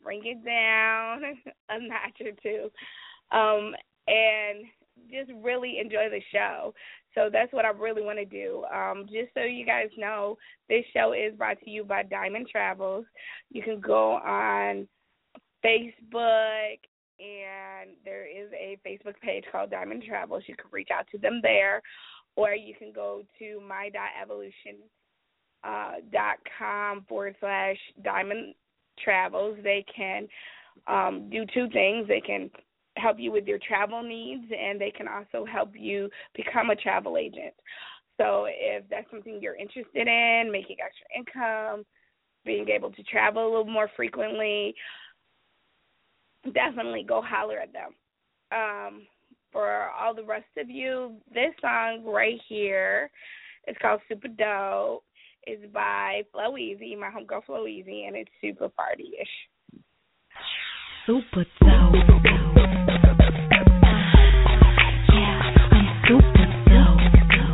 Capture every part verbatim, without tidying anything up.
bring it down a notch or two, um, and just really enjoy the show. So that's what I really want to do. Um, just so you guys know, this show is brought to you by Diamond Travels. You can go on Facebook, and there is a Facebook page called Diamond Travels. You can reach out to them there, or you can go to my.evolution uh, dot com forward slash Diamond Travels. They can um, do two things. They can help you with your travel needs, and they can also help you become a travel agent. So if that's something you're interested in, making extra income, being able to travel a little more frequently, definitely go holler at them. Um, for all the rest of you, this song right here is called Super Dope. It's by Flow Easy, my homegirl Flow Easy, and it's super party-ish. Super Dope. Super dope.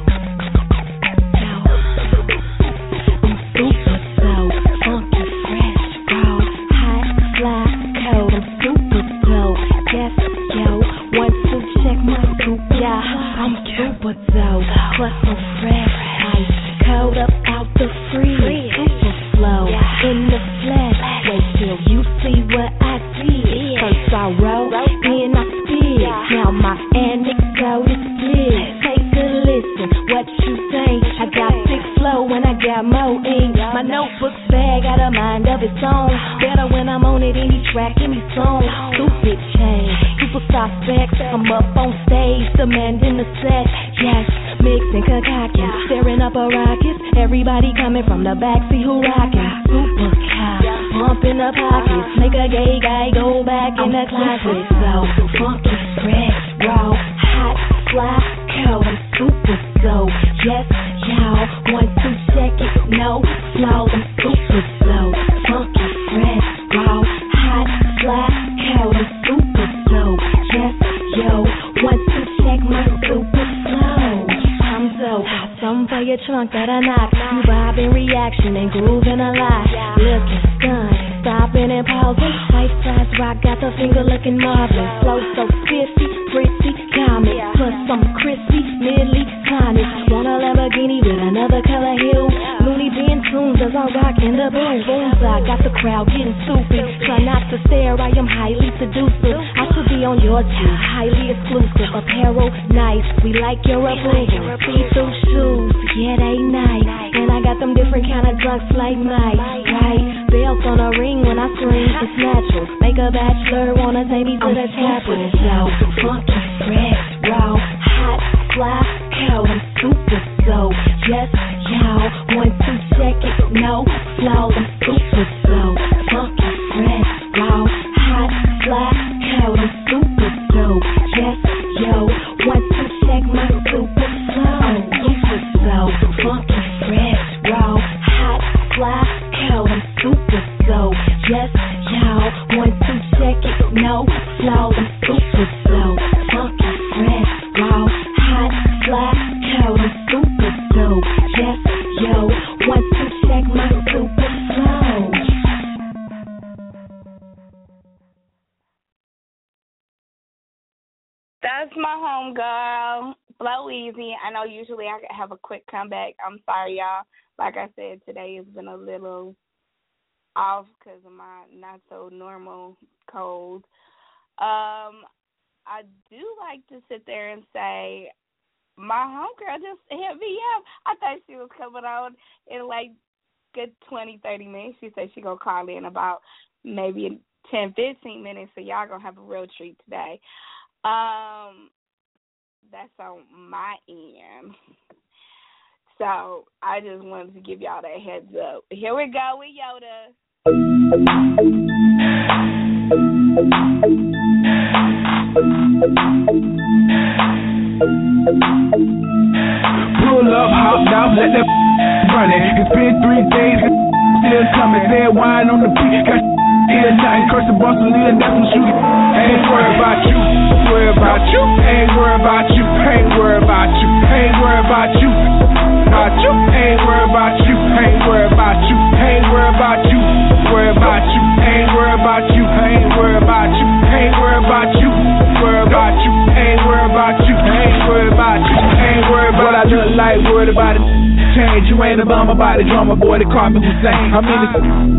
I'm super dope. Funky, fresh, raw, hot, fly, cold. I'm super dope. Yes, yo. One, two, check my scoop, yeah. I'm super dope. Plus I'm fresh, ice, cold up out the freeze. Super flow in the flesh. Wait till you see what I did. First I wrote, then I spit. Now my anecdote is split. Take a listen, what you think? I got thick flow when I got more ink. My notebook's bag got a mind of its own. Better when I'm on it, any track, any song. Stupid change, superstar specs. I'm up on stage, demanding the set. Yes, mixing concoction, staring up a rocket. Everybody coming from the back, see who rockin'. Super cow, pump in the pockets. Make a gay guy go back in the closet. So funky, fresh, raw, hot, fly, cold. I'm super dope. Yes, y'all want to check it? No flow. I'm super dope. Funky, fresh, raw, hot, fly, cold. I'm super dope. Yes, yo want to check my super flow? I'm dope. Got something for your trunk that I knock. You bobbing reaction and grooving a lot. Looking stunned, stopping and pausing. White size rock got the finger looking marvelous. Flow so spiffy, pretty, comic. Plus some crispy, nearly tonic. Want a Lamborghini with another color hue. Looney Bin tunes as I rock in the boom. Booms, I got the crowd getting stupid. Try not to stare, I am highly seductive. I should be on your team, highly exclusive. Apparel, nice, we like your approval. See-through shoes, yeah they nice. And I got them different kind of drunks like Mike. Right, belts on a ring when I swing, it's natural. Make a bachelor wanna take me to the chapel. So funky, fresh, raw, hot, fly, cold. I'm super dope. Yes, y'all want to check it? No flow. I'm super dope. Funky, fresh, raw, hot, fly, cold. I'm super dope. Yes, yo want to check my super flow? Super dope. Funky, fresh, raw, hot, fly, cold. I'm super dope. Yes, y'all want to check it? No flow. I'm super dope. Funky, fresh, raw, hot, fly, cold. I'm super dope. Yes, yo want to check my super flow? That's my home girl, Flow Easy. I know usually I could have a quick comeback. I'm sorry, y'all. Like I said, today has been a little off because of my not so normal cold. Um, I do like to sit there and say, my homegirl just hit me up. I thought she was coming on in like good twenty, thirty minutes. She said she going to call in about maybe ten, fifteen minutes, so y'all going to have a real treat today. Um, that's on my end. So I just wanted to give y'all that heads up. Here we go with Yoda. Pull up, hop out, let that run it. It's been three days, still coming. Red wine on the beat, got ear nothing. Curse the boss and leave that's some shooting. Ain't worried about you, worried about you. Ain't worried about you, ain't worried about you. Ain't worried about you, about you. Ain't worried about you, ain't worried about you. Ain't worried about you, worried about you. Ain't worried worried about you, I ain't worried about you, I ain't worried about you, worried about you, I ain't worried about you, I ain't worried about you, I ain't worried about what I look like, worried about it. Change, you ain't a bum about it, drama boy, they call me Hussein. I'm in the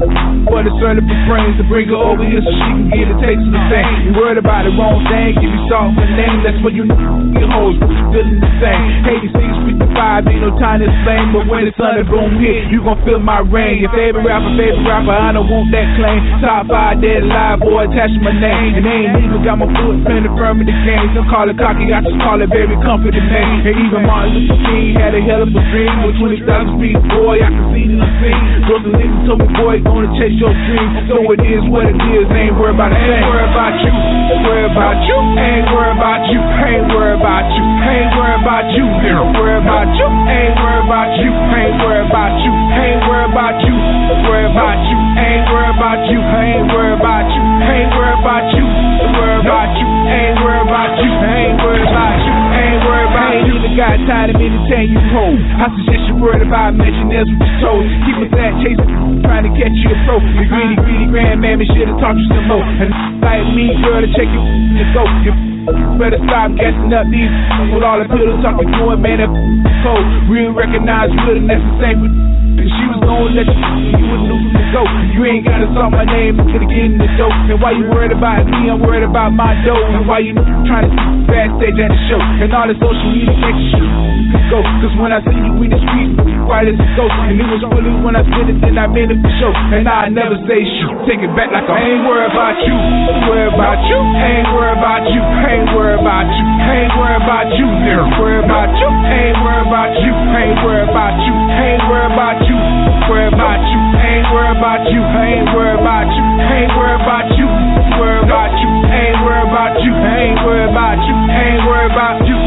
for the certain for brains to bring her over here so she can get a taste of the thing. You worried about the wrong thing, give you salt for name, that's what you know. Your hoes feeling the same. eighty-six, fifty-five, ain't no time to explain, but when the sun and boom hit, you gon' feel my rain. Your favorite rapper, favorite rapper, I don't want that claim. Top five dead alive, boy, attach my name. And they ain't even got my footprint firm in the game. Don't call it cocky, I just call it very confident name. And even Martin Luther King had a hell of a dream with twenty thousand feet, boy, I can see the unseen. Those niggas told me, boy, gonna chase your dreams. So it is what it is, ain't worried about it. Ain't worried about you, worried about you, ain't worried about you, ain't worried about you, ain't worried about you, ain't worried about you, ain't worried about you, ain't worried about you, ain't worried about you, worried about you, ain't worried about you, ain't worried about you, ain't worried about you, worried about you, ain't worried about you, ain't worried about you, ain't worried about you. Ain't even got time to entertain you home. I suggest you worried about mentioning that's what you told. Keep us that chasing, trying to catch you a pro. The greedy, greedy grandmammy should've taught you some more. And like me, girl, to check you to go. You better stop gassing up these with all the pillow talking to it, man. That cold. Real recognize you, and that's the same with. If she was gonna let you, you wouldn't lose from the go. You ain't gotta talk my name to get in the dough. And why you worried about me, I'm worried about my dough. And why you trying to backstage at the show. And all the social media extra shit go. Cause when I see you in the streets, quiet as a ghost. And it was really when I said it, then I made it for show. And I never say shoot, take it back like I ain't worried about you, worried about you, ain't worried about you, ain't worried about you, ain't worried about you, ain't worried about you, ain't worried about you, ain't worried about you, ain't worried about you. Worry about you, ain't worry about you, ain't worry about you, ain't worry about you, worry about you, ain't worry about you, ain't worry about you, ain't worry about you,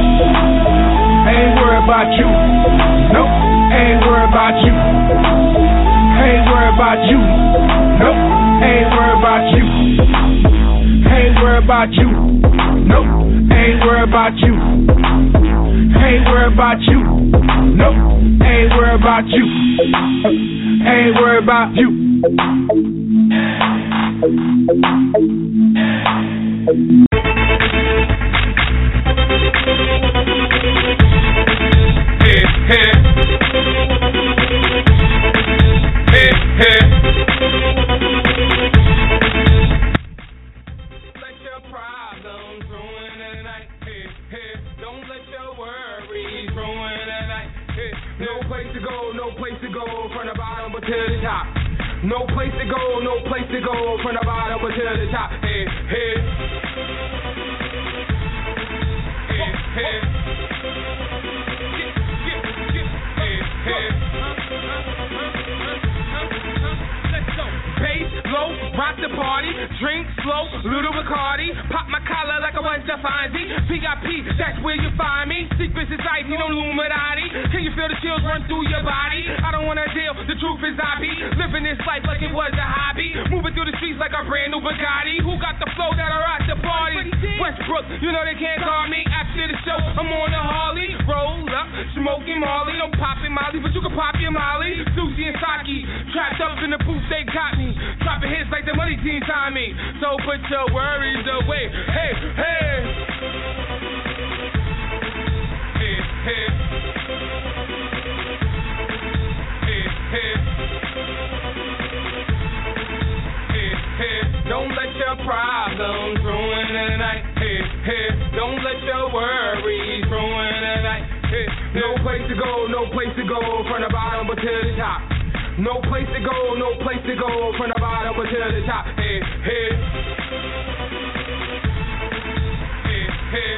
ain't worry about you, nope, ain't worry about you, ain't worry about you, nope, ain't worry about you, ain't worry about you, nope, ain't worry about you, ain't worry about you, nope, ain't worry about you. Ain't worried about you. Hey, hey. Hey, hey. Let your problems ruin the night. Hey, hey. Don't let your worries ruin the night. Hey, no place to go, no place to go from the bottom but to the top. No place to go, no place to go from the bottom but to the top. Hey, hey. Hey, hey. Hey, hey. Let's go. Bass low, rock the party, drink slow, little Bacardi, pop my collar like I was Fonzie. V I P, that's where you find me. Secret society, no Illuminati. Can you feel the chills run through your body? I don't wanna deal, the truth is I be living this life like it was a hobby. Moving through the streets like a brand new Bugatti. Who got the flow that'll rock the party? Westbrook, you know they can't call me. After the show, I'm on the Harley. Roll up, smoking Molly. Don't pop it Molly, but you can pop your Molly. Susie and Saki, trapped up in the booth, they got me. Dropping hits like the money team time me. So put your worries away. Hey, hey. Hey, hey. Hey, hey. Hey, hey. Don't let your problems ruin the night. Hey, hey. Don't let your worries ruin the night. Hey, no place to go, no place to go from the bottom but to the top. No place to go, no place to go from the bottom but to the top. Hey, hey. Hey, hey.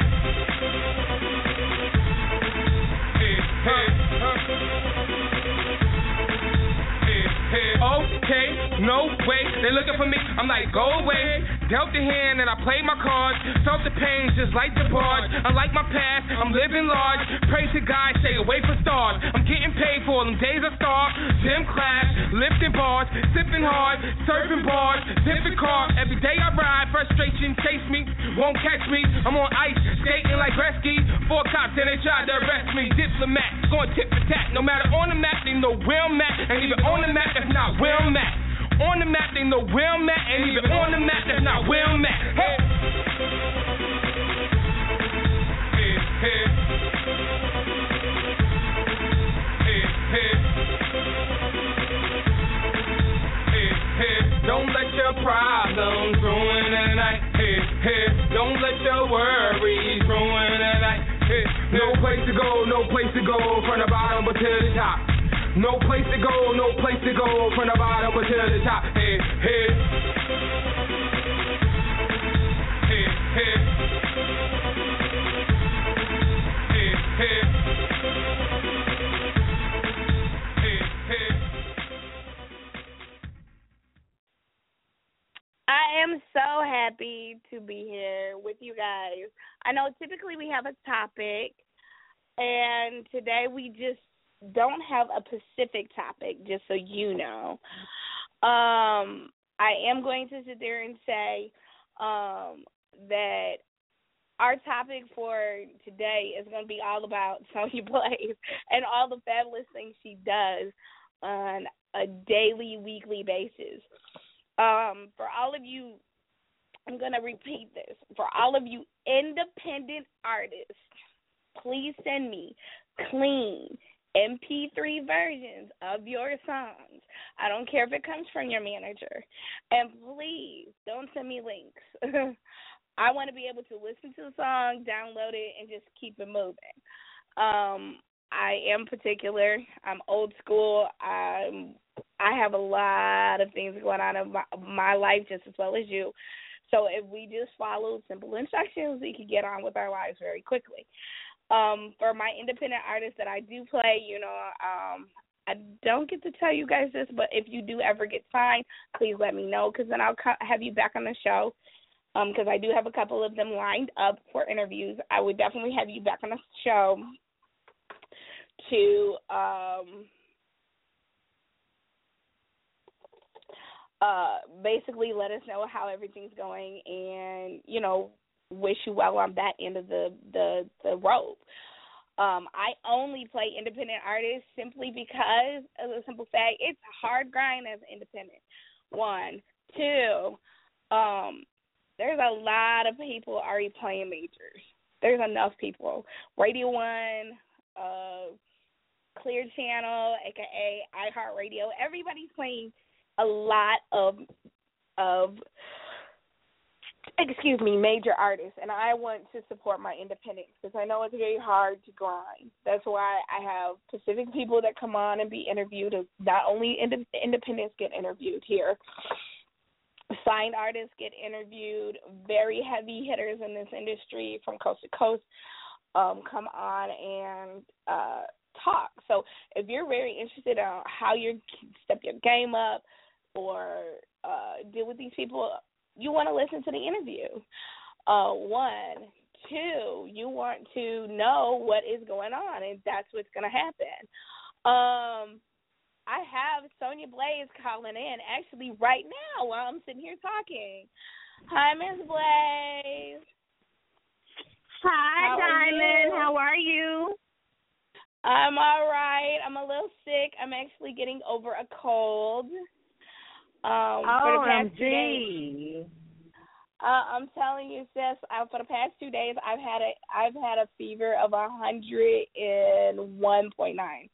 Hey, hey. Hey, hey. Okay, no way, they looking for me, I'm like, go away. Dealt the hand and I played my cards. Felt the pain just like the barge. Unlike my past, I'm living large. Pray to God, stay away from stars. I'm getting paid for them days I starve. Gym class, lifting bars, sipping hard, surfing bars, dipping cars. Every day I ride, frustration chase me, won't catch me. I'm on ice, skating like Gretzky. Four cops and they tried to arrest me. Diplomat, going tip for tat. No matter on the map, they know where I'm at. And even on the map, that's not where I'm at. On the map, they know where I'm at. Ain't even on the map, that's not where I'm at. Hey. Hey, hey. Hey, hey. Hey, hey. Don't let your problems ruin the night. Hey, hey. Don't let your worries ruin the night. Hey, no place to go, no place to go from the bottom but to the top. No place to go, no place to go from the bottom but to the top. Hey, hey. Hey, hey. Hey, hey. Hey, hey. I am so happy to be here with you guys. I know typically we have a topic, and today we just don't have a specific topic, just so you know. Um, I am going to sit there and say um, that our topic for today is going to be all about Sonya Blaze and all the fabulous things she does on a daily, weekly basis. Um, for all of you, I'm going to repeat this. For all of you independent artists, please send me clean M P three versions of your songs. I don't care if it comes from your manager. And please don't send me links. I want to be able to listen to the song, download it, and just keep it moving. Um, I am particular. I'm old school. I'm, I have a lot of things going on in my, my life just as well as you. So if we just follow simple instructions, we can get on with our lives very quickly. Um, for my independent artists that I do play, you know, um, I don't get to tell you guys this, but if you do ever get signed, please let me know, because then I'll co- have you back on the show, because um, I do have a couple of them lined up for interviews. I would definitely have you back on the show to um, uh, basically let us know how everything's going and, you know, wish you well on that end of the, the, the road. Um, I only play independent artists simply because of the simple fact it's a hard grind as independent. One. Two, um, there's a lot of people already playing majors. There's enough people. Radio One, uh, Clear Channel, a k a. iHeartRadio, everybody's playing a lot of of excuse me, major artists, and I want to support my independents because I know it's very hard to grind. That's why I have specific people that come on and be interviewed. Not only ind- independents get interviewed here, signed artists get interviewed, very heavy hitters in this industry from coast to coast um, come on and uh, talk. So if you're very interested in how you step your game up or uh, deal with these people, you want to listen to the interview. Uh, one. Two, you want to know what is going on, and that's what's going to happen. Um, I have Sonya Blaze calling in actually right now while I'm sitting here talking. Hi, Miss Blaze. Hi, How Diamond. are How are you? I'm all right. I'm a little sick. I'm actually getting over a cold. Um, for the past two days, uh, I'm telling you, sis. Uh, for the past two days, I've had a I've had a fever of a hundred and one point nine.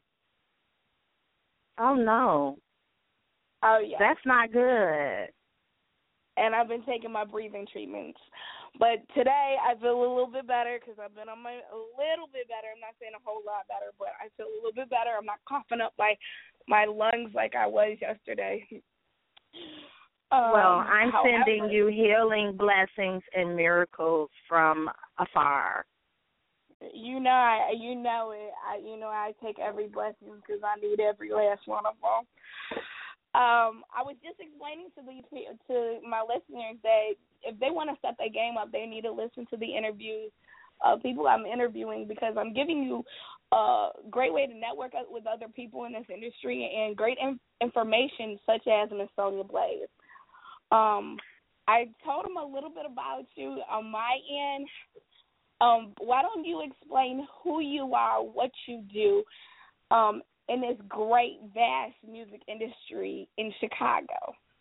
Oh no. Oh yeah. That's not good. And I've been taking my breathing treatments, but today I feel a little bit better because I've been on my a little bit better. I'm not saying a whole lot better, but I feel a little bit better. I'm not coughing up my my lungs like I was yesterday. Um, well, I'm however, sending you healing blessings and miracles from afar. You know, I, you know it. I, you know, I take every blessing because I need every last one of them. Um, I was just explaining to these to my listeners that if they want to step their game up, they need to listen to the interviews of people I'm interviewing because I'm giving you a great way to network with other people in this industry and great in- information such as Miss Sonya Blaze. Um, I told them a little bit about you on my end. Um, why don't you explain who you are, what you do um, in this great, vast music industry in Chicago?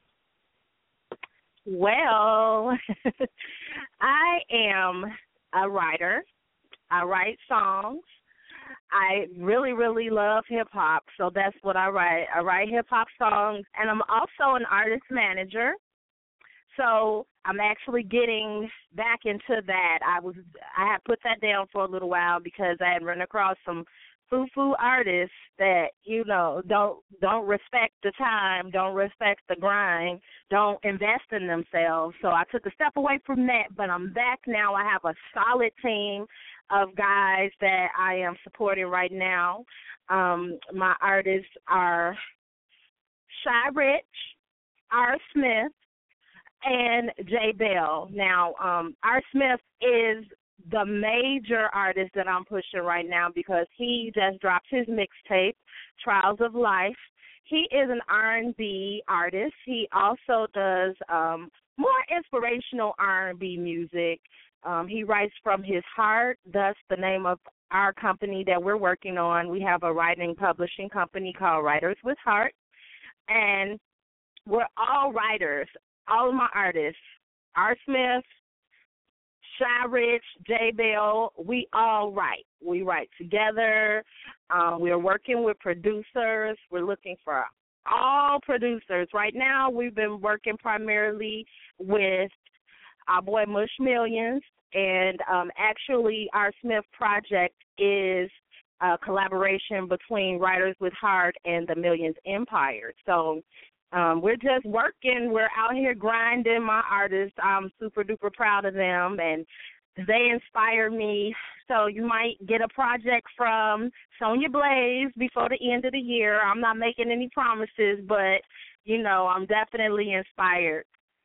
Well, I am a writer. I write songs. I really, really love hip hop, so that's what I write. I write hip hop songs, and I'm also an artist manager. So I'm actually getting back into that. I was I had put that down for a little while because I had run across some foo-foo artists that, you know, don't don't respect the time, don't respect the grind, don't invest in themselves. So I took a step away from that, but I'm back now. I have a solid team of guys that I am supporting right now. Um, my artists are Shy Rich, R. Smith, and J Bell. Now, um, R. Smith is the major artist that I'm pushing right now because he just dropped his mixtape, Trials of Life. He is an R and B artist. He also does um, more inspirational R and B music. Um, he writes from his heart. That's the name of our company that we're working on. We have a writing publishing company called Writers with Heart, and we're all writers. All of my artists, R. Smith, Shy Rich, J Bell, we all write. We write together. Um, we're working with producers. We're looking for all producers. Right now, we've been working primarily with our boy Mush Millions, and um, actually our Smith project is a collaboration between Writers with Heart and the Millions Empire. So um, we're just working. We're out here grinding. My artists, I'm super duper proud of them, and they inspire me. So you might get a project from Sonya Blaze before the end of the year. I'm not making any promises, but, you know, I'm definitely inspired.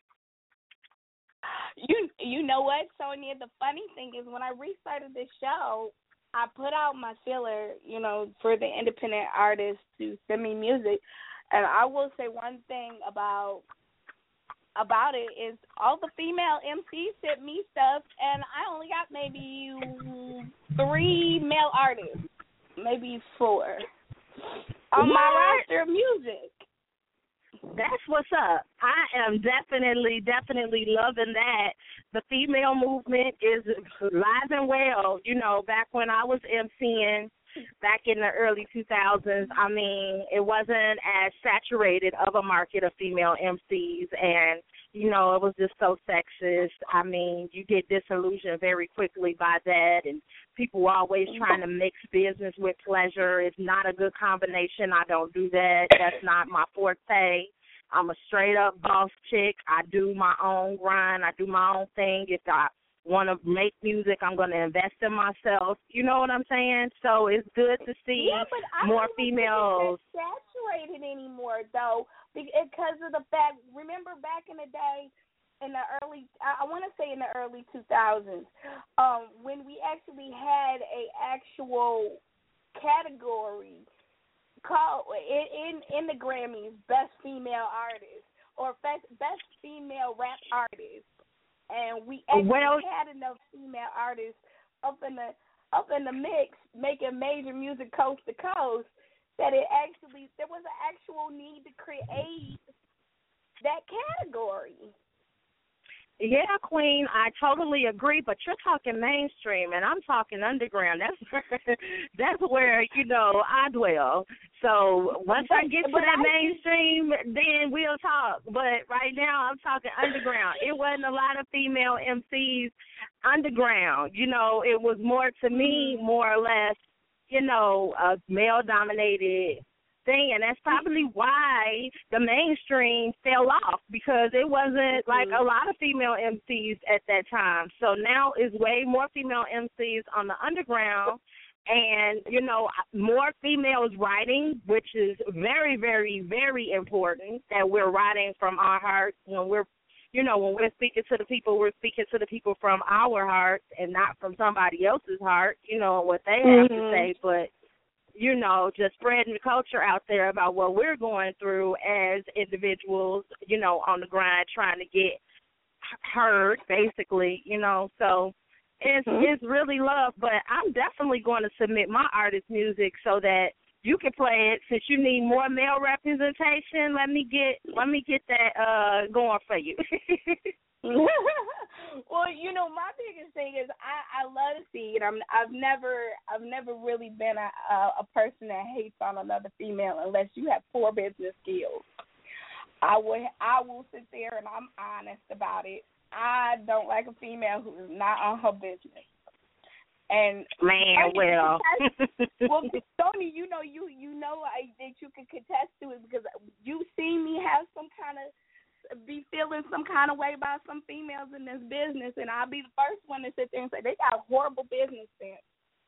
You you know what, Sonia? The funny thing is when I restarted this show, I put out my feeler, you know, for the independent artists to send me music. And I will say one thing about about it is all the female M Cs sent me stuff, and I only got maybe three male artists, maybe four, on my roster of music. That's what's up. I am definitely, definitely loving that. The female movement is live and well. You know, back when I was emceeing, back in the early two thousands, I mean, it wasn't as saturated of a market of female M Cs, and, you know, it was just so sexist. I mean, you get disillusioned very quickly by that, and people were always trying to mix business with pleasure. It's not a good combination. I don't do that. That's not my forte. I'm a straight-up boss chick. I do my own grind. I do my own thing. If I want to make music, I'm going to invest in myself. You know what I'm saying? So it's good to see yeah, but I more don't females. Think it's saturated anymore, though, because of the fact, remember back in the day, in the early, I want to say in the early two thousands, um, when we actually had a actual category called in, in in the Grammys, Best Female Artist or Best Best Female Rap Artist, and we actually well, had enough female artists up in the up in the mix making major music coast to coast that it actually there was an actual need to create that category. Yeah, Queen, I totally agree, but you're talking mainstream, and I'm talking underground. That's where, that's where, you know, I dwell. So once I get to that mainstream, then we'll talk. But right now I'm talking underground. It wasn't a lot of female M Cs underground. You know, it was more, to me, more or less, you know, a male-dominated thing, and that's probably why the mainstream fell off, because it wasn't like a lot of female M Cs at that time. So now is way more female M Cs on the underground, and, you know, more females writing, which is very, very, very important, that we're writing from our hearts. When we're, you know, when we're speaking to the people, we're speaking to the people from our hearts and not from somebody else's heart, you know, what they have mm-hmm. to say, but you know, just spreading the culture out there about what we're going through as individuals, you know, on the grind, trying to get heard, basically, you know. So it's mm-hmm. it's really love, but I'm definitely going to submit my artist music so that you can play it. Since you need more male representation, let me get let me get that uh going for you. Well, you know, my biggest thing is I, I love to see it. I'm I've never I've never really been a, a a person that hates on another female unless you have poor business skills. I will I will sit there and I'm honest about it. I don't like a female who is not on her business. And man, well, well, Tony, you know you you know I, that you can contest to it because you see me have some kind of be feeling some kind of way about some females in this business, and I'll be the first one to sit there and say they got horrible business sense.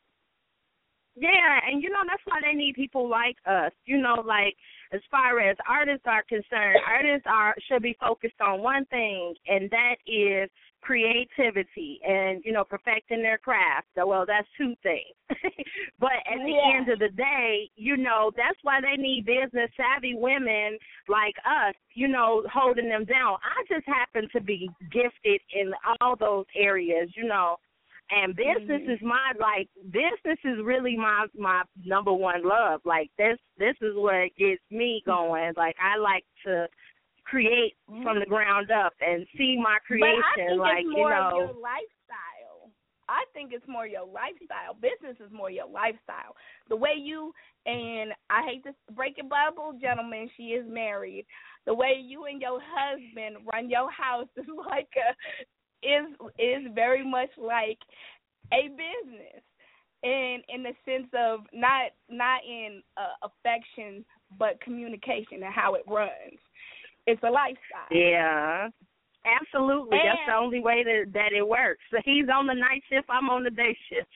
Yeah, and you know that's why they need people like us. You know, like as far as artists are concerned, artists are should be focused on one thing, and that is creativity and, you know, perfecting their craft. Well, that's two things. But at the yeah. end of the day, you know, that's why they need business savvy women like us, you know, holding them down. I just happen to be gifted in all those areas, you know. And business mm-hmm. is my, like, business is really my my number one love. Like, this this is what gets me going. Like, I like to create mm-hmm. from the ground up and see my creation. But I think like, it's more you know. of your lifestyle. I think it's more your lifestyle. Business is more your lifestyle. The way you, and I hate to break your bubble, gentlemen, she is married. The way you and your husband run your house is like a, is is very much like a business, and in the sense of not not in uh, affection but communication and how it runs. It's a lifestyle. Yeah, absolutely. And that's the only way that that it works. So he's on the night shift, I'm on the day shift.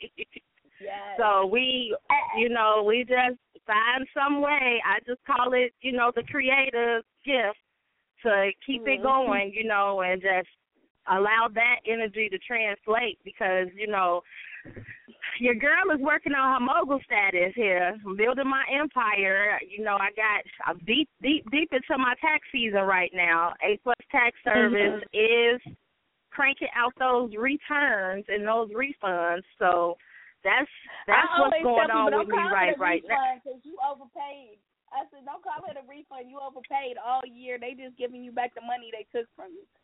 Yes. So we, you know, we just find some way. I just call it, you know, the creative gift to keep mm-hmm. it going, you know, and just allow that energy to translate because, you know, your girl is working on her mogul status here. I'm building my empire. You know, I got I'm deep, deep, deep into my tax season right now. A Plus Tax Service mm-hmm. is cranking out those returns and those refunds. So that's that's I what's going on people, with me right right now. Because you overpaid. I said, don't call it a refund. You overpaid all year. They just giving you back the money they took from you.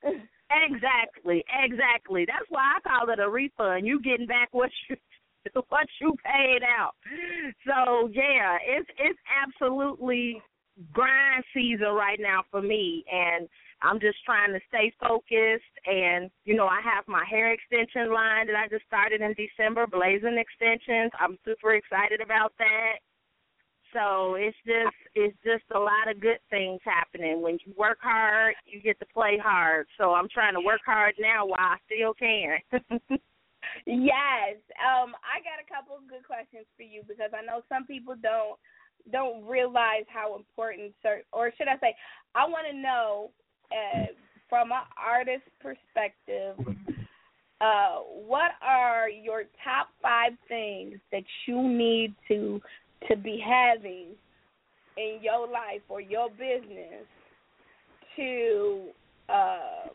Exactly, exactly. That's why I call it a refund. You getting back what you what you paid out. So yeah, it's it's absolutely grind season right now for me, and I'm just trying to stay focused. And you know, I have my hair extension line that I just started in December, Blazing Extensions. I'm super excited about that. So it's just it's just a lot of good things happening. When you work hard, you get to play hard. So I'm trying to work hard now while I still can. Yes. Um, I got a couple of good questions for you because I know some people don't don't realize how important, or should I say, I want to know uh, from an artist perspective, uh, what are your top five things that you need to to be having in your life or your business to uh,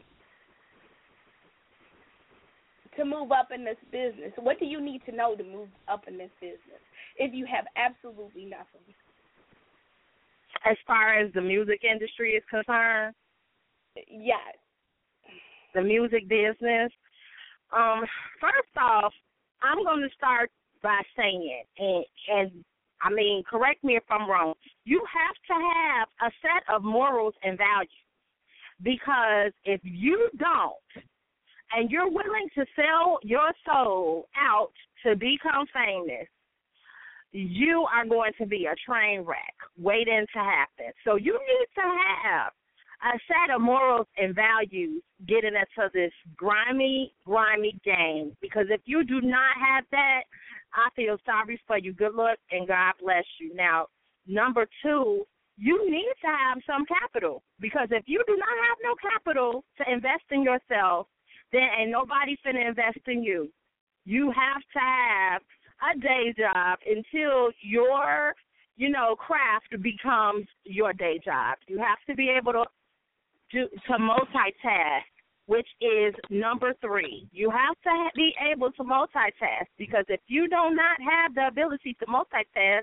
to move up in this business? What do you need to know to move up in this business if you have absolutely nothing? As far as the music industry is concerned? Yes. The music business? Um, first off, I'm going to start by saying, and, and I mean, correct me if I'm wrong, you have to have a set of morals and values, because if you don't, and you're willing to sell your soul out to become famous, you are going to be a train wreck waiting to happen. So you need to have a set of morals and values getting into this grimy, grimy game, because if you do not have that, I feel sorry for you. Good luck and God bless you. Now, number two, you need to have some capital, because if you do not have no capital to invest in yourself, then ain't nobody finna invest in you. You have to have a day job until your, you know, craft becomes your day job. You have to be able to do, to multitask, which is number three. You have to be able to multitask, because if you do not have the ability to multitask,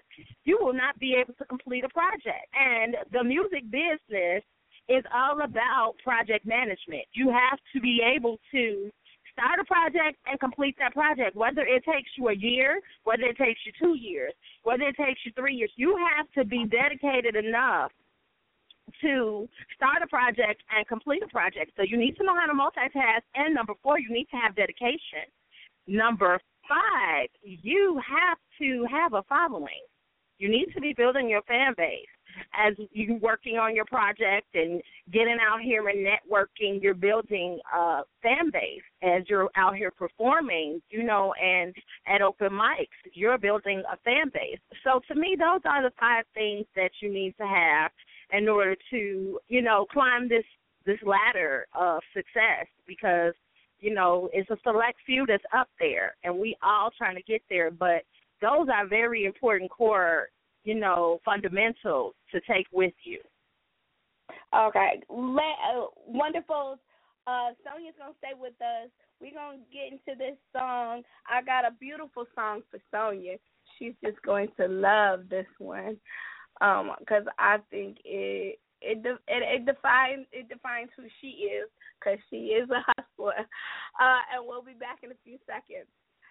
you will not be able to complete a project. And the music business is all about project management. You have to be able to start a project and complete that project, whether it takes you a year, whether it takes you two years, whether it takes you three years. You have to be dedicated enough to start a project and complete a project. So you need to know how to multitask. And number four, you need to have dedication. Number five, you have to have a following. You need to be building your fan base. As you're working on your project and getting out here and networking, you're building a fan base. As you're out here performing, you know, and at open mics, you're building a fan base. So to me, those are the five things that you need to have in order to, you know, climb this, this ladder of success, because, you know, it's a select few that's up there, and we all trying to get there. But those are very important core, you know, fundamentals to take with you. Okay. Let, uh, wonderful. Uh, Sonia's going to stay with us. We're going to get into this song. I got a beautiful song for Sonia. She's just going to love this one because um, I think it it, de- it it defines it defines who she is, because she is a hustler. Uh, and we'll be back in a few seconds.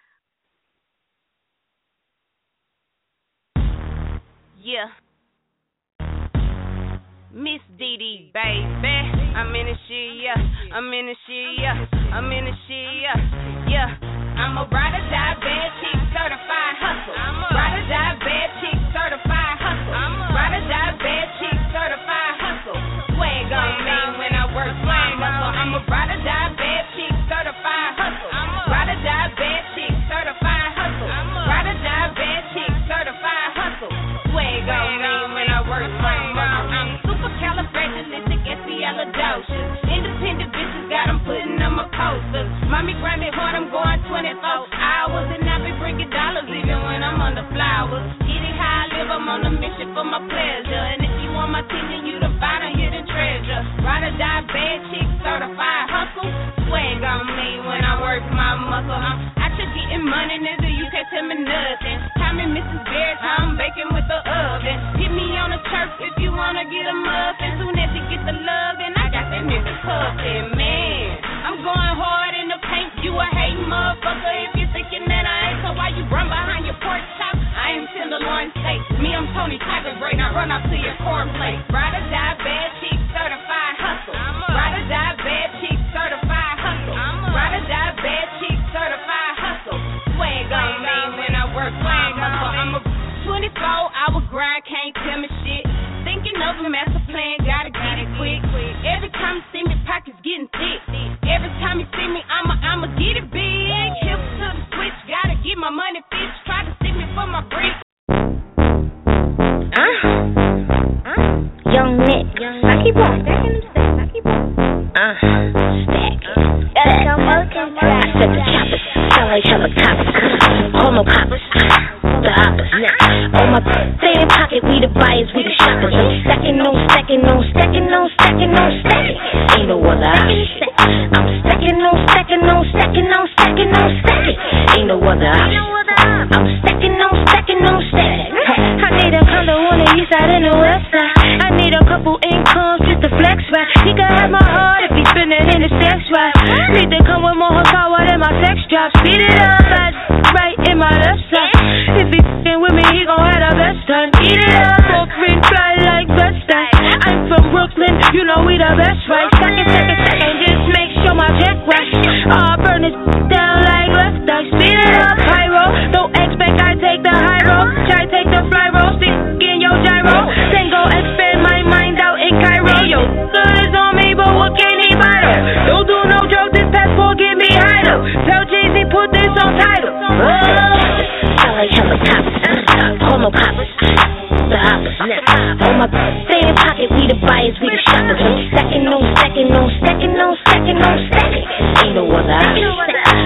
Yeah. Miss Dee Dee, baby. I'm in the shit, yeah. I'm in the shit, yeah. I'm in the shit, yeah. Yeah. I'm a ride or die bad chick, certified hustle. I'm a ride or die bad chick, certified hustle. I'm a ride or die bad chick, certified hustle. Swag on me when I work my muscle. I'm a ride or die bad chick, certified hustle. I'm a ride or die bad chick, certified hustle. I'm a ride or die bad chick, certified hustle. Swag on me when I work my muscle. I'm supercalifragilisticexpialidocious. Independent bitches got them putting on my posters. Mommy grinding hard, I'm going twenty-four hours, and I be bringing dollars even when I'm on the flowers. Getting how I live, I'm on a mission for my pleasure. And if you want my team, then you the find a hidden treasure. Ride or die bad chick, certified hustle. Swag on me when I work my muscle. I'm out here getting money, nigga, you can't tell me nothing. Time and Missus Bears, I'm baking with the oven. Hit me on the church if you wanna get a muffin. Soon as you get the love, and I got that nigga puffin', man. I'm going hard in the paint, you a hating motherfucker if you thinking that I ain't. So why you run behind your pork chop? I ain't tenderloin steak. Me, I'm Tony Tiger Great, now run up to your cornflakes. Ride or die bad chick, certified hustle. Ride or die bad chick, certified hustle. Ride or die bad chick, certified hustle. Swag on me when I work my muscle. I'm a twenty-four hour grind, can't tell me shit. Thinking of a master plan, gotta get it quick. Every time you see me, pockets getting thick. Every time you see me, I'ma I'ma get it big. Hips to the switch, gotta get my money fixed. Try to stick me for my bricks. Uh, uh, young Nick, I keep on stacking them stacks. I keep on. Uh, stacking. Gotta come working. I said the choppers, sound like helicopters. Call no coppers. The hoppers. Now, on my fan pocket, we the buyers, we the shoppers. I'm stacking on, stacking on, stacking on, stacking on, stacking. Ain't no other option. I'm stacking on, stacking on, stacking on, stacking on, stacking. Ain't no other option. I'm stacking on, stacking on, stacking. I need a condo on the east side and the west side. I need a couple incomes just to flex right. He can have my heart if he's spinning in the sex right. Need to come with more horsepower than my sex drive. Speed it up, I right in my left side. If he f***ing with me, he gon' have the best time. Eat it up, for free, fly like Westside. I'm from Brooklyn, you know we the best, right? Second, second, second, just make sure my check right. Oh, I burn this down like left eye. Speed it up, high roll. Don't expect I take the high road. Try take the fly roll, stick in your gyro. Then go expand my mind out in Cairo. Yo, good is on me, but what can he buy though? Don't do no drugs, this passport get me high though. Tell Jay-Z put this on title. Oh. Sound like helicopters, call no coppers. The hoppers, now. On my fan pocket, we the buyers, we the shoppers. I'm stacking on, stacking on, stacking on, stacking on, stacking. Ain't no other option.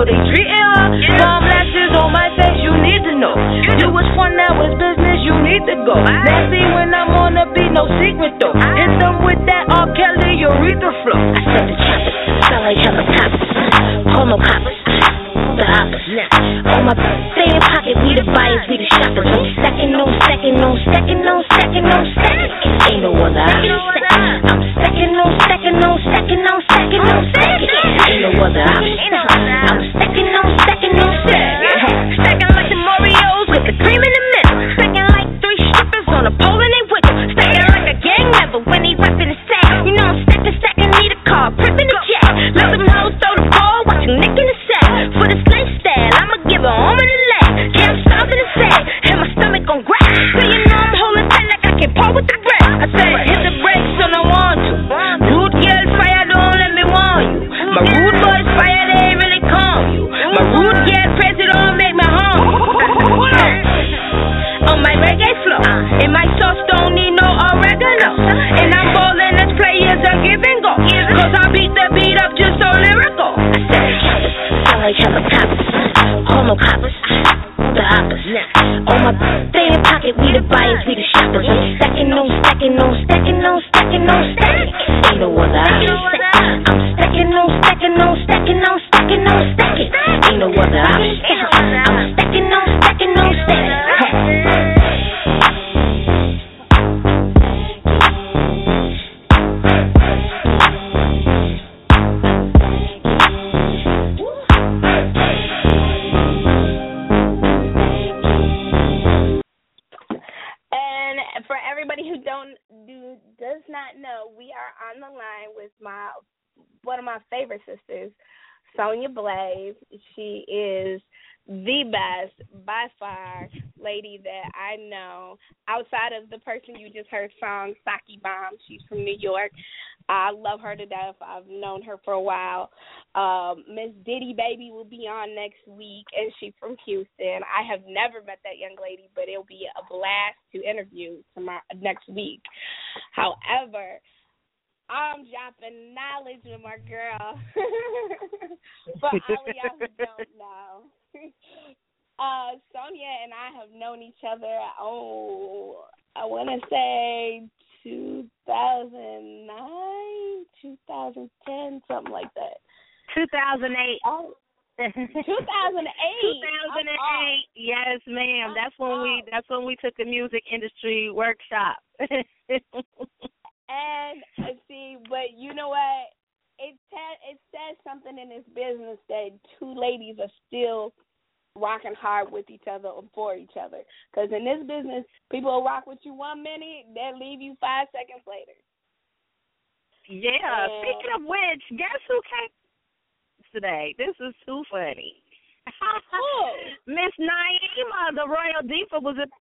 they treating her. Palm lashes on my face, you need to know. You was fun, now it's business, you need to go. Nasty when I'm on the beat, no secret though. Hit them with that R. Kelly urethra flow. I said the choppers, sound like helicopters. Homo coppers, the hoppers. On my same pocket, we the buyers, we the shoppers. No second, no second, no second, no second, no second. Ain't no other option. I'm second, no second, no second, no second, no second. Ain't no other option. I'm second, no second, no second. Stacking like the Oreos with the cream in the middle. Stacking like three strippers on a pole and they wiggle. Stacking like a gang member when they reppin' the sack. You know I'm stacking, stacking, need a car, prippin' the jack. Let them hoes throw the ball, watch you nick in the sack. For this lifestyle, I'ma give her arm and a leg. Yeah, I'm starving to say, and my stomach gon' grab. So you know I'm holding tight like I can pull with the breath. I said, hit the brakes when I want to. Rude girl fire, don't let me warn you. My rude boys fire, they ain't really calm you. My rude girl pressure don't make me harm you. On my reggae flow, and my sauce don't need no oregano. And I'm ballin' as players are give and go. Cause I beat the beat up just so lyrical. I said the choppers, sound like helicopters. Homo coppers, the hoppers. On my same pocket, we the buyers, we the shoppers. No second, no second, no second, no second, no second. Ain't no other option. I'm second, no second, no second, no second, no second. Ain't no other option. I'm second, no second, no second. And for everybody who don't do does not know, we are on the line with my one of my favorite sisters, Sonya Blaze. She is the best, by far, lady that I know. Outside of the person you just heard song, Saki Bomb, she's from New York. I love her to death. I've known her for a while. Um, Miss Diddy Baby will be on next week, and she's from Houston. I have never met that young lady, but it'll be a blast to interview tomorrow, next week. However, I'm dropping knowledge with my girl. For all of y'all who don't know. Uh, Sonya and I have known each other, oh, I want to say two thousand nine, two thousand ten, something like that. two thousand eight. Oh, two thousand eight. two thousand eight. Yes, ma'am. That's when we. That's when we took a music industry workshop. And uh, see, but you know what? It te- it says something in this business that two ladies are still rocking hard with each other or for each other. Because in this business, people will rock with you one minute, they'll leave you five seconds later. Yeah. And speaking of which, guess who came today? This is too funny. Miss Naima, the Royal Diva, was a.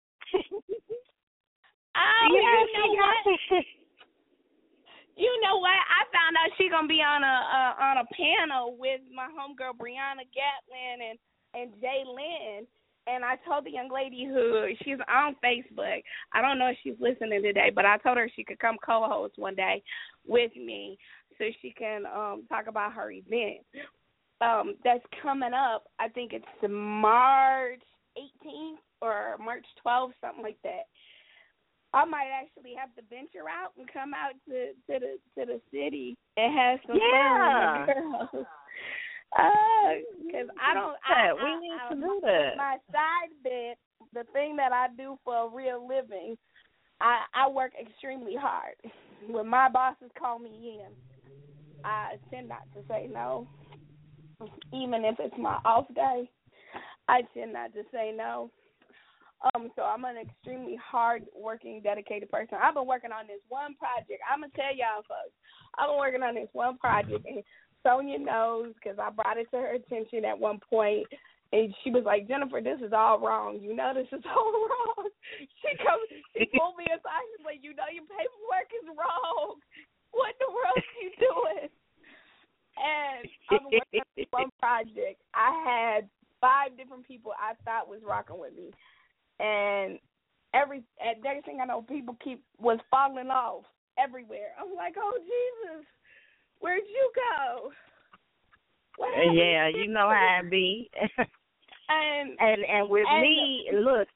Oh, yeah, you know she what? You know what? I found out she gonna be on a uh, on a panel with my homegirl Brianna Gatlin and and Jay Lynn. And I told the young lady who she's on Facebook. I don't know if she's listening today, but I told her she could come co-host one day with me so she can um, talk about her event um, that's coming up. I think it's March eighteenth or March twelfth, something like that. I might actually have to venture out and come out to, to the to the city and have some yeah. fun with my girls. Because uh, I don't. I, we I, need I, to do that. My side bit, the thing that I do for a real living, I, I work extremely hard. When my bosses call me in, I tend not to say no, even if it's my off day. I tend not to say no. Um, so I'm an extremely hard-working, dedicated person. I've been working on this one project. I'm going to tell y'all, folks, I've been working on this one project, and Sonya knows because I brought it to her attention at one point, and she was like, Jennifer, this is all wrong. You know this is all wrong. She comes, she pulled me aside. She's like, you know your paperwork is wrong. What in the world are you doing? And I've been working on this one project. I had five different people I thought was rocking with me. And every at next thing I know, people keep was falling off everywhere. I'm like, oh Jesus, where'd you go? What Yeah, you know how it be. And and and with and, me, look,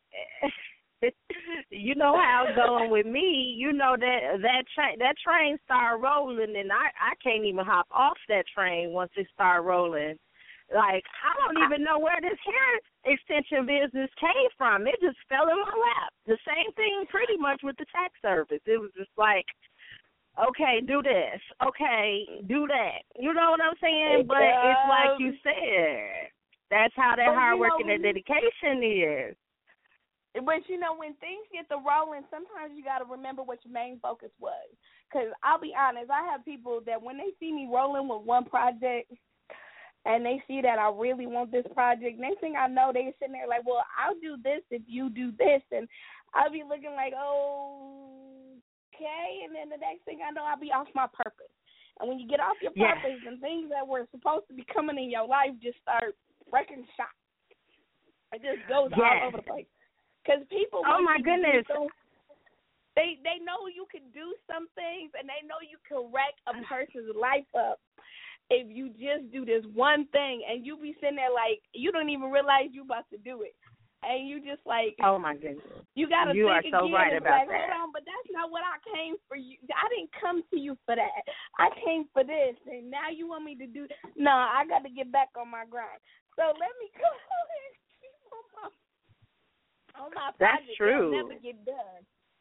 you know how it's going with me. You know that that train that train start rolling, and I I can't even hop off that train once it start rolling. Like, I don't even know where this hair extension business came from. It just fell in my lap. The same thing pretty much with the tax service. It was just like, okay, do this. Okay, do that. You know what I'm saying? But it's like you said. That's how that hard work and that dedication is. But, you know, when things get to rolling, sometimes you got to remember what your main focus was. Because I'll be honest, I have people that when they see me rolling with one project and they see that I really want this project, next thing I know, they're sitting there like, well, I'll do this if you do this. And I'll be looking like, oh, okay. And then the next thing I know, I'll be off my purpose. And when you get off your Yeah. purpose and things that were supposed to be coming in your life just start wrecking shop. It just goes Yeah. all over the place. Because people Oh, want my you to do goodness. so- They they know you can do some things, and they know you can wreck a person's life up if you just do this one thing, and you be sitting there like you don't even realize you about to do it, and you just like, Oh, my goodness. you gotta You think are so again. right It's about like, that. hold on, but that's not what I came for you. I didn't come to you for that. I came for this, and now you want me to do. No, I got to get back on my grind. So let me go and keep on my on my That's project. true. It'll never get done.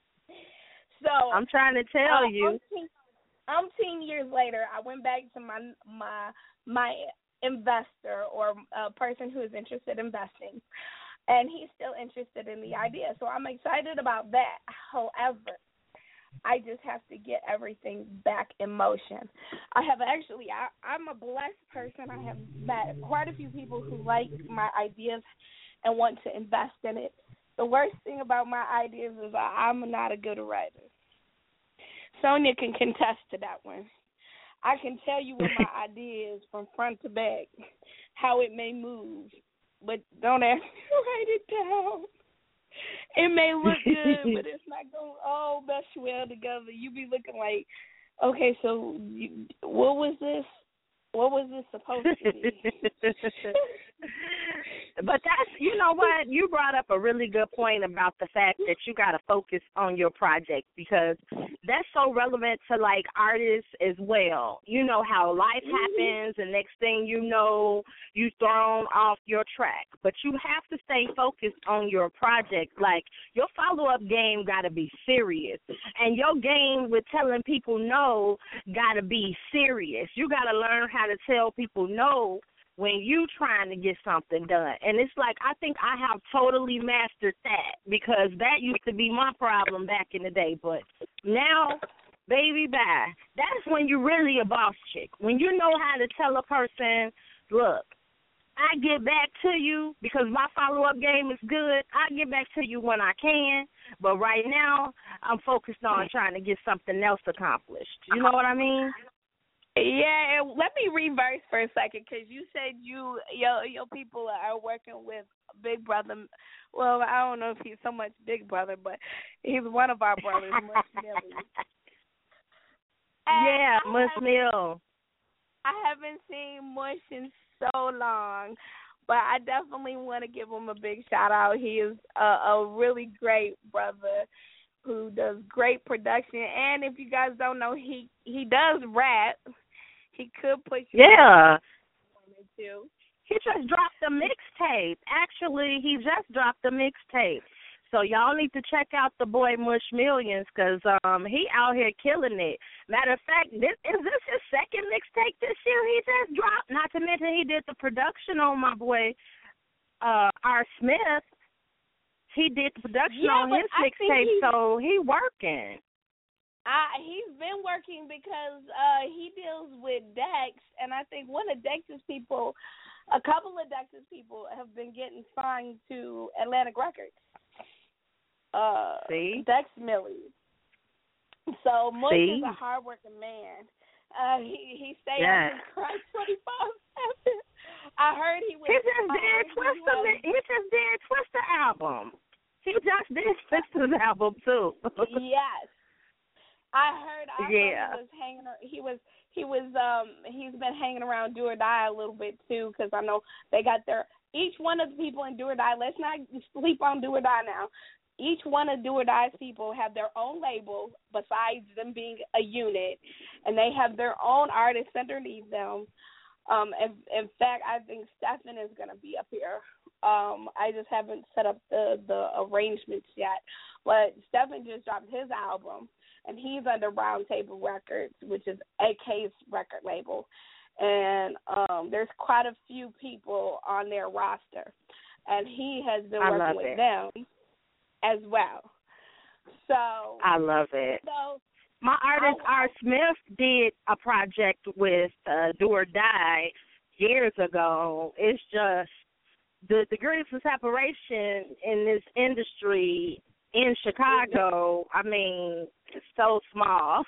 So I'm trying to tell uh, you. umpteen, umpteen years later, I went back to my my my investor or a person who is interested in investing, and he's still interested in the idea. So I'm excited about that. However, I just have to get everything back in motion. I have actually, I, I'm a blessed person. I have met quite a few people who like my ideas and want to invest in it. The worst thing about my ideas is I, I'm not a good writer. Sonia can contest to that one. I can tell you what my idea is from front to back, how it may move, but don't ask me to write it down. It may look good, but it's not going to all mesh well together. You be looking like, okay, so you, what was this? What was this supposed to be? But that's, you know what, you brought up a really good point about the fact that you got to focus on your project, because that's so relevant to, like, artists as well. You know how life happens, and next thing you know, you thrown off your track. But you have to stay focused on your project. Like, your follow-up game got to be serious, and your game with telling people no got to be serious. You got to learn how to tell people no when you trying to get something done. And it's like, I think I have totally mastered that, because that used to be my problem back in the day. But now, baby, bye. That's when you're really a boss chick. When you know how to tell a person, look, I get back to you because my follow-up game is good. I get back to you when I can. But right now, I'm focused on trying to get something else accomplished. You know what I mean? Yeah, let me reverse for a second, because you said you your your people are working with Big Brother. Well, I don't know if he's so much Big Brother, but he's one of our brothers, Mush Millie. Yeah, Mush Mill. I haven't seen Mush in so long, but I definitely want to give him a big shout out. He is a, a really great brother who does great production, and if you guys don't know, he he does rap. He could put you yeah. on too. He just dropped a mixtape. Actually, he just dropped a mixtape. So y'all need to check out the boy Mush Millions, because um, he out here killing it. Matter of fact, this, is this his second mixtape this year he just dropped? Not to mention he did the production on my boy uh, R. Smith. He did the production yeah, on his I mixtape, he, so he working. I, he's been working because uh, he deals with Dex, and I think one of Dex's people, a couple of Dex's people have been getting signed to Atlantic Records. Uh, See? Dex Millie. So Mush See? is a hardworking man. Uh, he he stayed yeah. up and cried twenty-five seven. I heard he was. He just did Twister. He, he just did Twister album. He just did Twister's album too. Yes. I heard I Yeah. he was hanging. ar- He was he was um he's been hanging around Do or Die a little bit too, because I know they got their each one of the people in Do or Die. Let's not sleep on Do or Die now. Each one of Do or Die's people have their own label besides them being a unit, and they have their own artists underneath them. Um, in, in fact, I think Stephen is going to be up here. Um, I just haven't set up the, the arrangements yet. But Stephen just dropped his album, and he's under Round Table Records, which is A K's record label. And um, there's quite a few people on their roster, and he has been I working love with it. them as well. So I love it. so My artist I- R. Smith did a project with uh, Do or Die years ago. It's just the degrees of separation in this industry in Chicago. I mean, it's so small.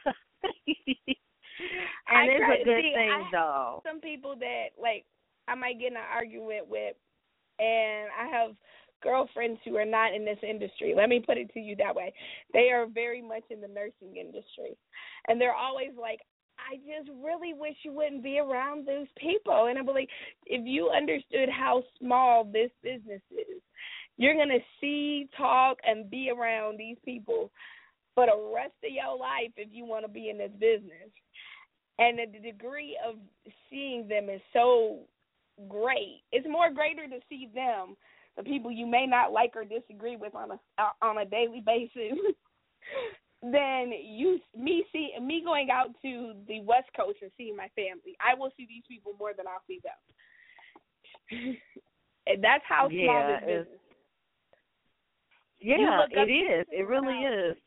And I it's try a to good see- thing, I have though. some people that like I might get in an argument with, and I have girlfriends who are not in this industry. Let me put it to you that way. They are very much in the nursing industry, and they're always like, I just really wish you wouldn't be around those people. And I'm like, if you understood how small this business is, you're going to see, talk, and be around these people for the rest of your life if you want to be in this business. And the degree of seeing them is so great. It's more greater to see them, the people you may not like or disagree with on a on a daily basis, than you me see me going out to the West Coast and seeing my family. I will see these people more than I'll see them. And that's how small Yeah, this business. Yeah, look up it is. to It really around. is.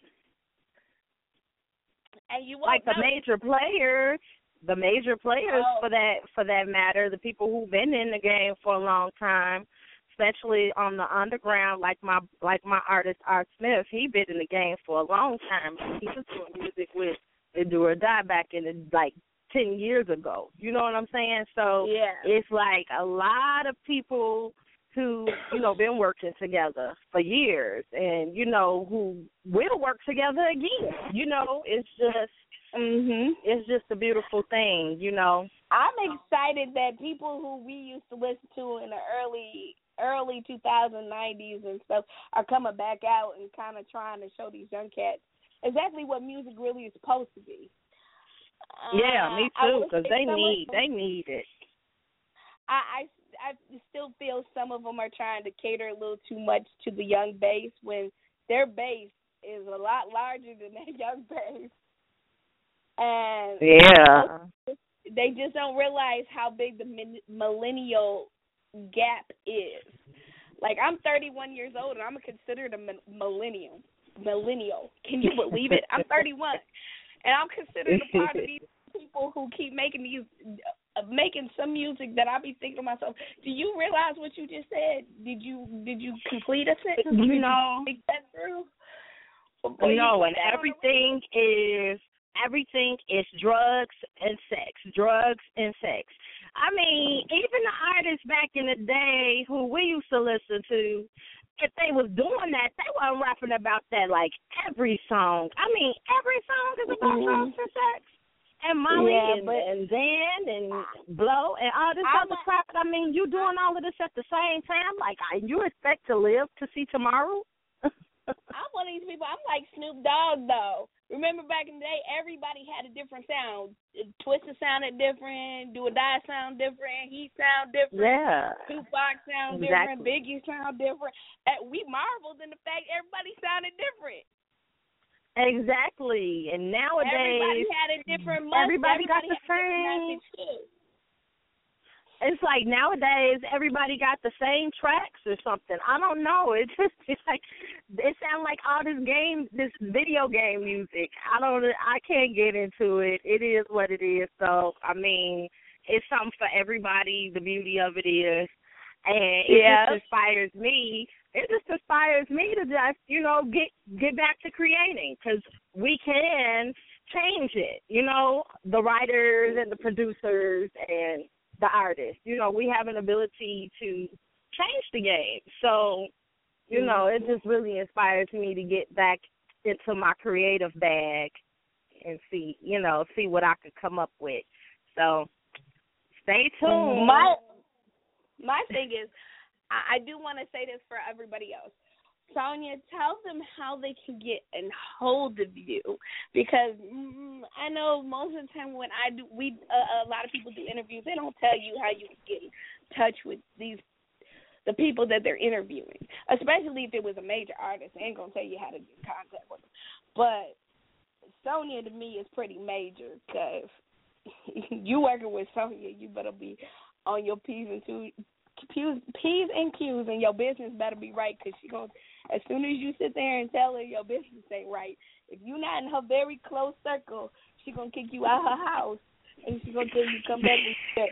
And you won't Like the know. major players, the major players Oh. for that for that matter, the people who've been in the game for a long time, especially on the underground, like my like my artist Art Smith, he been in the game for a long time. He was doing music with the Do or Die back in the, like ten years ago. You know what I'm saying? So Yeah. it's like a lot of people who, you know, been working together for years and, you know, who will work together again. You know, it's just Mhm. it's just a beautiful thing, you know. I'm excited that people who we used to listen to in the early early two thousand nineties and stuff are coming back out and kind of trying to show these young cats exactly what music really is supposed to be. Yeah, Uh, me I too, wish because that they some of need them- they need it. I, I I still feel some of them are trying to cater a little too much to the young base when their base is a lot larger than that young base. And Yeah. they just don't realize how big the min- millennial gap is. Like, I'm thirty-one years old, and I'm considered a mi- millennial. Millennial. Can you believe it? I'm thirty-one, and I'm considered a part of these people who keep making these, uh, making some music that I be thinking to myself, do you realize what you just said? Did you did you complete a sentence? You Did know. think that through? Before you No, put and that on the everything is everything is drugs and sex, drugs and sex. I mean, even the artists back in the day who we used to listen to, if they was doing that, they weren't rapping about that like every song. I mean, every song is about Mhm. drugs and sex. And Molly Yeah, and, but- and Dan and Blow and all this I'm other a- crap. I mean, you doing all of this at the same time? Like, I, you expect to live to see tomorrow? I'm one of these people. I'm like Snoop Dogg, though. Remember back in the day, everybody had a different sound. Twisted sounded different. Do or Die sound different. He sound different. Yeah. Tupac sound different. Biggie sound different. And we marveled in the fact everybody sounded different. Exactly. And nowadays, Everybody had a different mustache. everybody got the had a different same- message, too. it's like nowadays everybody got the same tracks or something. I don't know. It just it's like it sounds like all this game, this video game music. I don't. I can't get into it. It is what it is. So I mean, it's something for everybody. The beauty of it is, and it Yes. just inspires me. It just inspires me to just you know get get back to creating because we can change it. You know, the writers and the producers and the artists. You know, we have an ability to change the game. So, you know, it just really inspires me to get back into my creative bag and see, you know, see what I could come up with. So stay tuned. My my thing is, I, I do want to say this for everybody else. Sonia, tell them how they can get a hold of you, because mm, I know most of the time when I do, we uh, a lot of people do interviews, they don't tell you how you can get in touch with these the people that they're interviewing, especially if it was a major artist. They ain't gonna tell you how to get in contact with them. But Sonia to me is pretty major, because you working with Sonia, you better be on your P's and Q's. P's and Q's, and your business better be right, because she gonna, as soon as you sit there and tell her your business ain't right, if you're not in her very close circle, she gonna kick you out her house, and she gonna tell you come back and check.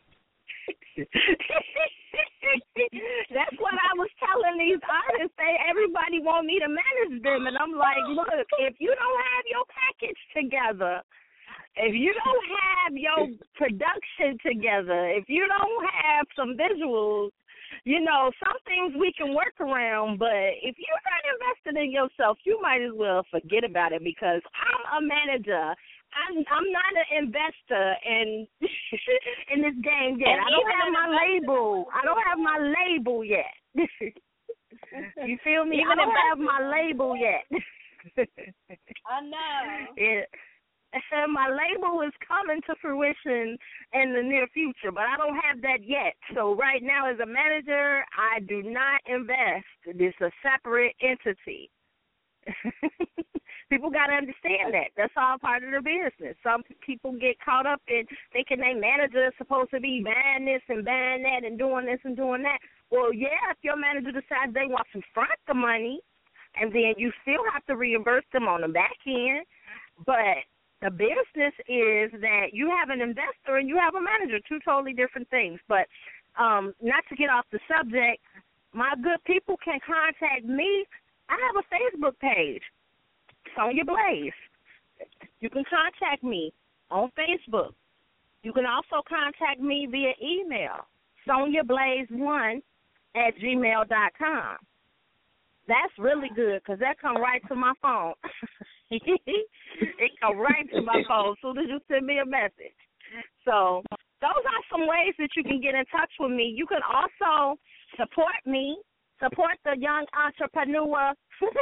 That's what I was telling these artists. They everybody want me to manage them, and I'm like, look, if you don't have your package together, if you don't have your production together, if you don't have some visuals, you know, some things we can work around, but if you're not invested in yourself, you might as well forget about it, because I'm a manager. I'm I'm not an investor in in this game yet. I don't have my label. I don't have my label yet. You feel me? I don't have my label yet. I know. Yeah. My label is coming to fruition in the near future, but I don't have that yet. So right now, as a manager, I do not invest. It's a separate entity. People got to understand that. That's all part of the business. Some people get caught up in thinking their manager is supposed to be buying this and buying that and doing this and doing that. Well, yeah, if your manager decides they want to front the money, and then you still have to reimburse them on the back end, but the business is that you have an investor and you have a manager, two totally different things. But um, not to get off the subject, my good people can contact me. I have a Facebook page, Sonia Blaze. You can contact me on Facebook. You can also contact me via email, sonia blaze one at gmail dot com. That's really good, because that come right to my phone. It come right to my phone as soon as you send me a message. So those are some ways that you can get in touch with me. You can also support me, support the young entrepreneur,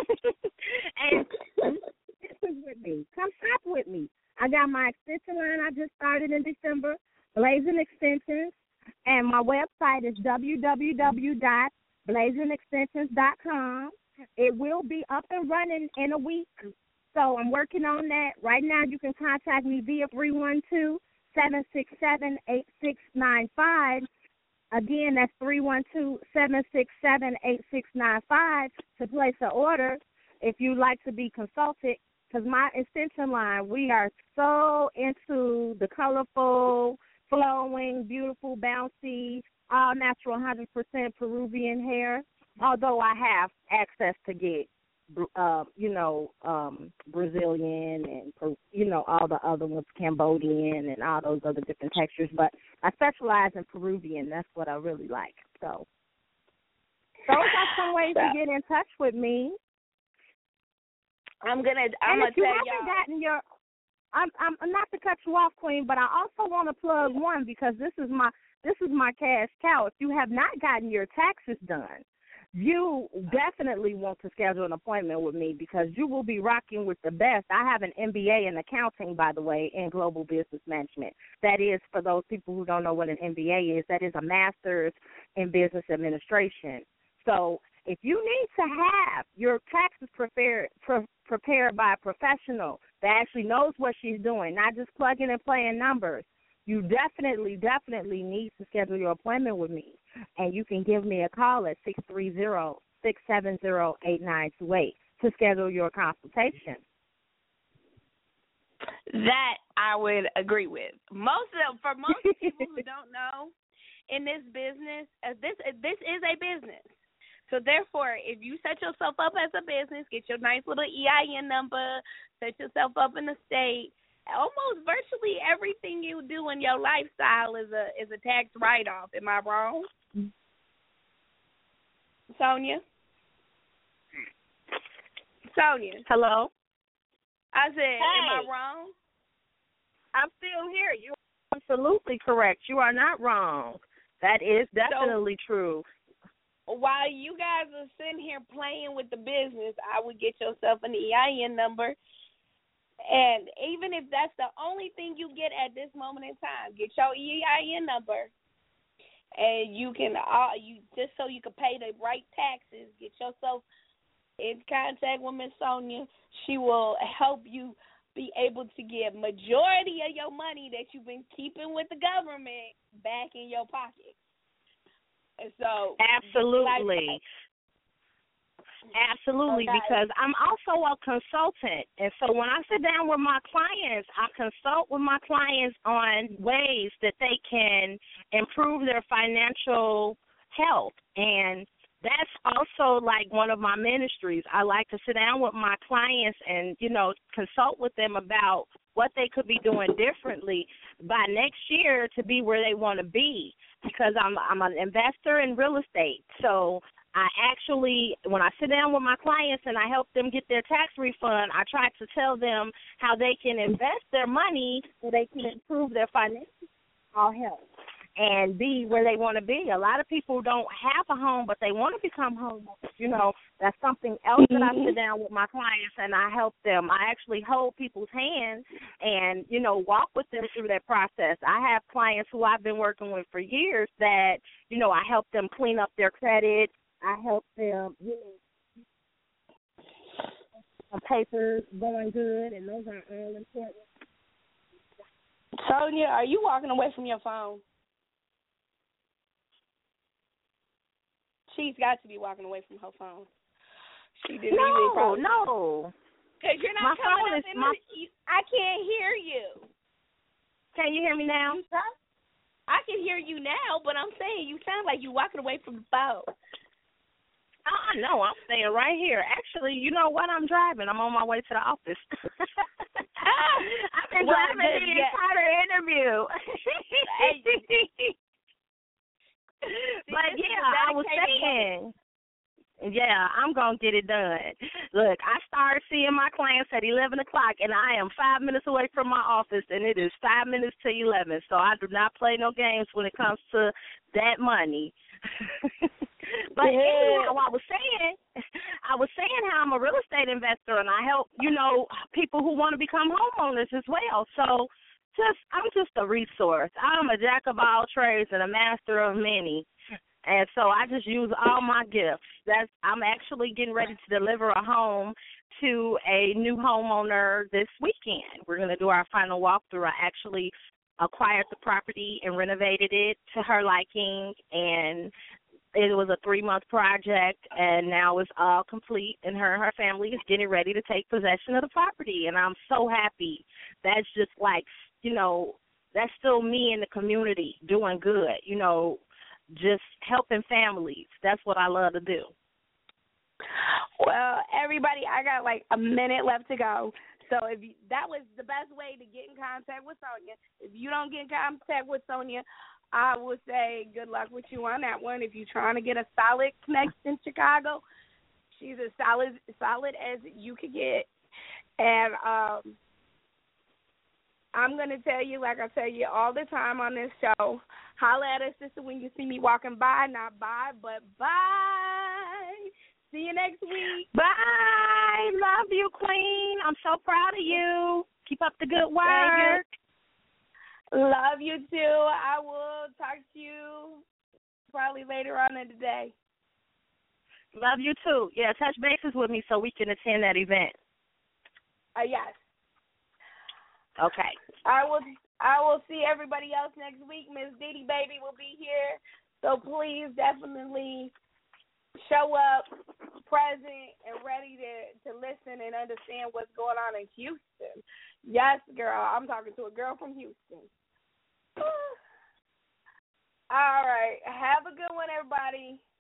and listen with me. Come shop with me. I got my extension line I just started in December, Blazing Extensions, and my website is w w w dot blazing extensions dot com. It will be up and running in a week. So I'm working on that. Right now you can contact me via three one two, seven six seven, eight six nine five. Again, that's three one two, seven six seven, eight six nine five to place an order if you'd like to be consulted. Because my extension line, we are so into the colorful, flowing, beautiful, bouncy, all natural one hundred percent Peruvian hair, although I have access to get Uh, you know, um, Brazilian and, you know, all the other ones, Cambodian and all those other different textures. But I specialize in Peruvian. That's what I really like. So those are some ways to get in touch with me. I'm going to I'm And if gonna you tell haven't y'all. gotten your, I'm, I'm not to cut you off, Queen, but I also want to plug one, because this is my, this is my cash cow. If you have not gotten your taxes done, you definitely want to schedule an appointment with me, because you will be rocking with the best. I have an M B A in accounting, by the way, in global business management. That is, for those people who don't know what an M B A is, that is a master's in business administration. So if you need to have your taxes prepared, pre- prepared by a professional that actually knows what she's doing, not just plugging and playing numbers, you definitely, definitely need to schedule your appointment with me. And you can give me a call at six three zero, six seven zero, eight nine two eight to schedule your consultation. That I would agree with. Most of for most people who don't know, in this business, uh, this uh, this is a business. So therefore, if you set yourself up as a business, get your nice little E I N number, set yourself up in the state, almost virtually everything you do in your lifestyle is a is a tax write-off. Am I wrong? Sonia? Sonia? Hello? I said, am I Hey. wrong? I'm still here. You're absolutely correct. You are not wrong. That is definitely so, true. While you guys are sitting here playing with the business, I would get yourself an E I N number. And even if that's the only thing you get at this moment in time, get your E I N number. And you can, uh, you just so you can pay the right taxes, get yourself in contact with Miss Sonia. She will help you be able to get majority of your money that you've been keeping with the government back in your pocket. And so absolutely. Like, Absolutely, okay. Because I'm also a consultant. And so when I sit down with my clients, I consult with my clients on ways that they can improve their financial health. And that's also like one of my ministries. I like to sit down with my clients and, you know, consult with them about what they could be doing differently by next year to be where they want to be, because I'm I'm an investor in real estate. So I actually, when I sit down with my clients and I help them get their tax refund, I try to tell them how they can invest their money so they can improve their financial health and be where they want to be. A lot of people don't have a home, but they want to become homeowners. You know, that's something else that I sit down with my clients and I help them. I actually hold people's hands and, you know, walk with them through that process. I have clients who I've been working with for years that, you know, I help them clean up their credit. I help them, you know, papers going good, and those are all important. Sonia, are you walking away from your phone? She's got to be walking away from her phone. She didn't no, even probably. No, Because you're not my coming phone up is in my... the, I can't hear you. Can you hear me now? You sound, I can hear you now, but I'm saying you sound like you're walking away from the phone. Oh, no, I'm staying right here. Actually, you know what? I'm driving. I'm on my way to the office. I've been well, driving the yeah. entire interview. But, yeah, I was saying, yeah, I'm going to get it done. Look, I started seeing my clients at eleven o'clock, and I am five minutes away from my office, and it is five minutes to eleven, so I do not play no games when it comes to that money. But yeah. anyhow, I was saying, I was saying how I'm a real estate investor, and I help, you know, people who want to become homeowners as well. So just I'm just a resource. I'm a jack of all trades and a master of many. And so I just use all my gifts. That's I'm actually getting ready to deliver a home to a new homeowner this weekend. We're going to do our final walkthrough. I actually acquired the property and renovated it to her liking, and it was a three-month project, and now it's all complete, and her and her family is getting ready to take possession of the property, and I'm so happy. That's just like, you know, that's still me in the community doing good, you know, just helping families. That's what I love to do. Well, everybody, I got like a minute left to go. So if you, that was the best way to get in contact with Sonia. If you don't get in contact with Sonia, I would say good luck with you on that one. If you're trying to get a solid connection in Chicago, she's as solid, solid as you could get. And um, I'm going to tell you, like I tell you all the time on this show, holla at us, sister, when you see me walking by. Not bye, but bye. See you next week. Bye. Love you, Queen. I'm so proud of you. Keep up the good work. Love you, too. I will talk to you probably later on in the day. Love you, too. Yeah, touch bases with me so we can attend that event. Uh, yes. Okay. I will I will see everybody else next week. Miss Diddy Baby will be here. So please definitely show up present and ready to, to listen and understand what's going on in Houston. Yes, girl. I'm talking to a girl from Houston. All right. Have a good one, everybody.